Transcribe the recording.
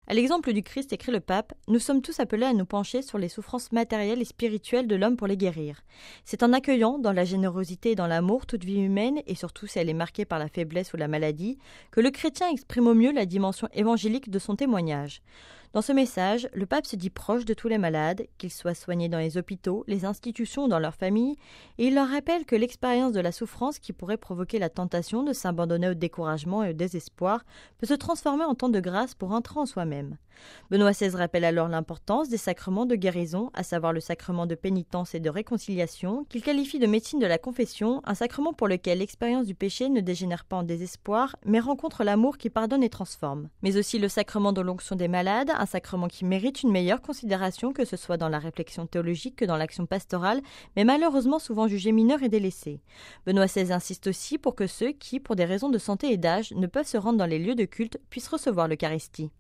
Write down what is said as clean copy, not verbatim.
À l'exemple du Christ, écrit le pape, nous sommes tous appelés à nous pencher sur les souffrances matérielles et spirituelles de l'homme pour les guérir. C'est en accueillant, dans la générosité et dans l'amour, toute vie humaine, et surtout si elle est marquée par la faiblesse ou la maladie, que le chrétien exprime au mieux la dimension évangélique de son témoignage. Dans ce message, le pape se dit proche de tous les malades, qu'ils soient soignés dans les hôpitaux, les institutions ou dans leur famille, et il leur rappelle que l'expérience de la souffrance qui pourrait provoquer la tentation de s'abandonner au découragement et au désespoir peut se transformer en temps de grâce pour entrer en soi-même. Benoît XVI rappelle alors l'importance des sacrements de guérison, à savoir le sacrement de pénitence et de réconciliation, qu'il qualifie de médecine de la confession, un sacrement pour lequel l'expérience du péché ne dégénère pas en désespoir, mais rencontre l'amour qui pardonne et transforme. Mais aussi le sacrement de l'onction des malades, un sacrement qui mérite une meilleure considération que ce soit dans la réflexion théologique que dans l'action pastorale, mais malheureusement souvent jugé mineur et délaissé. Benoît XVI insiste aussi pour que ceux qui, pour des raisons de santé et d'âge, ne peuvent se rendre dans les lieux de culte puissent recevoir l'Eucharistie.